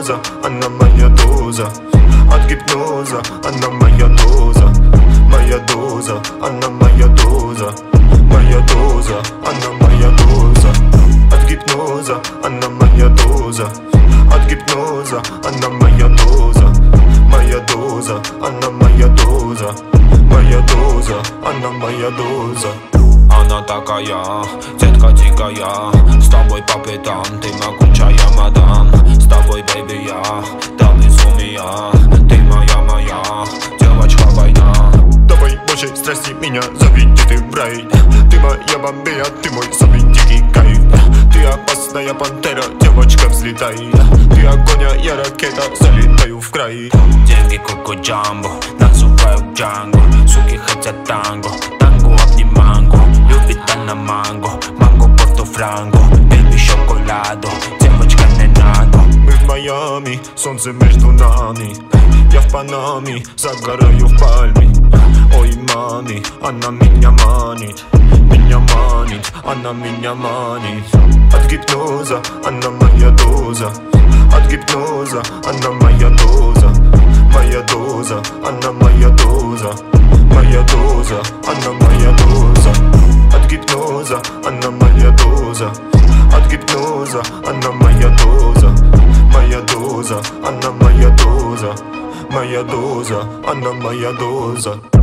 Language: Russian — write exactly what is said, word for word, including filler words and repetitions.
гипноза, она моя доза. От гипноза, она моя доза. Моя доза, она моя доза. Моя доза, она моя доза. От гипноза, она моя доза. От гипноза, она моя доза. Моя доза, она моя доза. Моя доза, она моя доза. Она такая, детка дикая, с тобой по пятам, ты могучая мадам. С тобой, бэйби, я до безумия, ты моя, моя девочка война. Давай, больше страсти меня, заведи ты в рай. Ты моя бомбея, ты мой самый дикий кайф. Ты опасная пантера, девочка, взлетай. Ты огонь, а я ракета, залетаю в край. Деньги коко джамбо, называют джанго. Суки хотят танго, танго обниманго. Любит она манго, манго порто франго. Бэйби шоколадо, девочка не надо. Мы в Майами, солнце между нами. Я в Панаме, загораю в Пальме. Ой, мами, она меня манит. Меня манит, она меня манит. От гипноза, она моя доза. От гипноза, она моя доза. Моя доза, она моя доза. Моя доза, она моя доза. От гипноза, она моя доза. От гипноза, она моя доза. Моя доза, она моя доза. Моя доза, она моя доза.